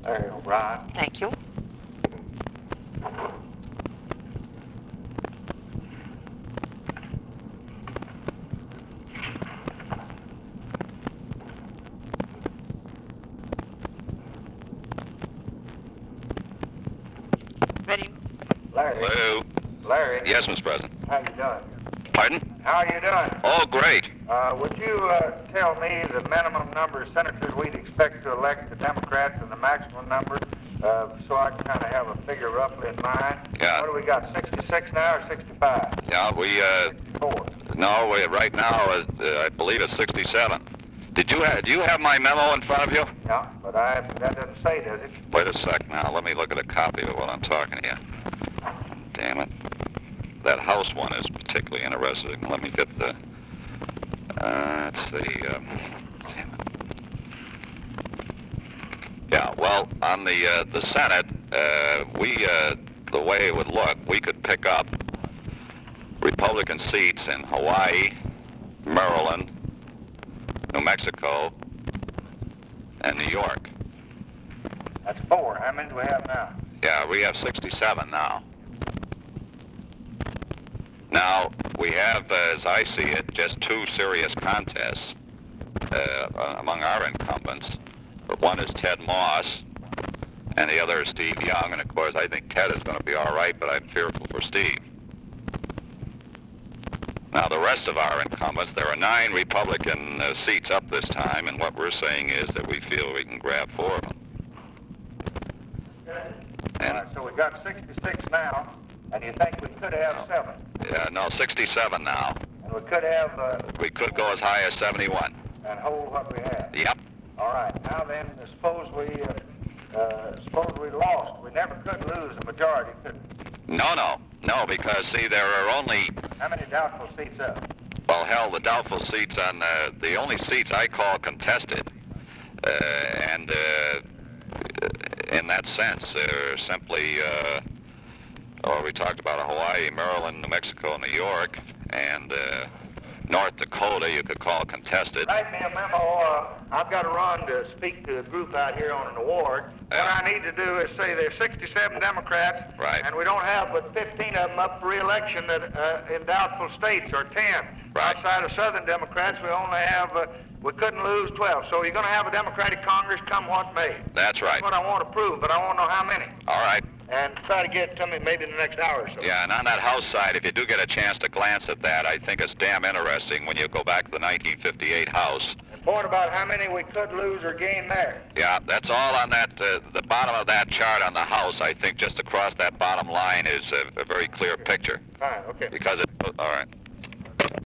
Larry O'Brien. Thank you. Ready? Larry. Hello. Larry. Yes, Mr. President. How you doing? Pardon? How are you doing? Oh, great. Would you tell me the minimum number of senators we'd expect to elect the Democrats and the maximum number, so I can kind of have a figure roughly in mind? Yeah. What do we got, 66 now or 65? Yeah, 64. right now, I believe it's 67. Do you have my memo in front of you? Yeah, but that doesn't say, does it? Wait a sec now. Let me look at a copy of it while I'm talking to you. Damn it. That House one is particularly interesting. Let me get the... let's see. Damn it. Yeah, well, on the Senate, the way it would look, we could pick up Republican seats in Hawaii, Maryland, New Mexico, and New York. That's 4. How many do we have now? Yeah, we have 67 now. Now, we have, as I see it, just 2 serious contests among our incumbents. One is Ted Moss, and the other is Steve Young. And, of course, I think Ted is going to be all right, but I'm fearful for Steve. Now, the rest of our incumbents, there are 9 Republican seats up this time, and what we're saying is that we feel we can grab 4 of them. All right, so we got 66 now, and you think we could have 7? Yeah, no, 67 now. And we could have... We could go as high as 71. and hold what we have? Yep. All right, now then, suppose we lost. We never could lose a majority, could we? No, because, see, there are only... How many doubtful seats up? Well, hell, the doubtful seats on the only seats I call contested, and in that sense, they're simply, we talked about Hawaii, Maryland, New Mexico, New York, and North Dakota you could call contested. Write me a memo. I've got to run to speak to a group out here on an award. What I need to do is say there's 67 Democrats, right, and we don't have but 15 of them up for re-election that in doubtful states, or 10. Right. Outside of Southern Democrats, we only have, we couldn't lose 12. So you're going to have a Democratic Congress come what may. That's right. That's what I want to prove, but I want to know how many. All right. And try to get it to me maybe in the next hour or so. Yeah, and on that House side, if you do get a chance to glance at that, I think it's damn interesting when you go back to the 1958 House. And point about how many we could lose or gain there. Yeah, that's all on that, the bottom of that chart on the House. I think just across that bottom line is a very clear picture. Fine, okay. Because it, all right.